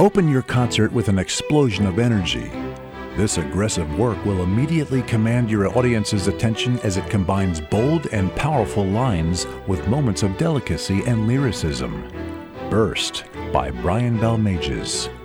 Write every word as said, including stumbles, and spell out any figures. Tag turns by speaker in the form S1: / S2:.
S1: Open your concert with an explosion of energy. This aggressive work will immediately command your audience's attention as it combines bold and powerful lines with moments of delicacy and lyricism. Burst by Brian Balmages.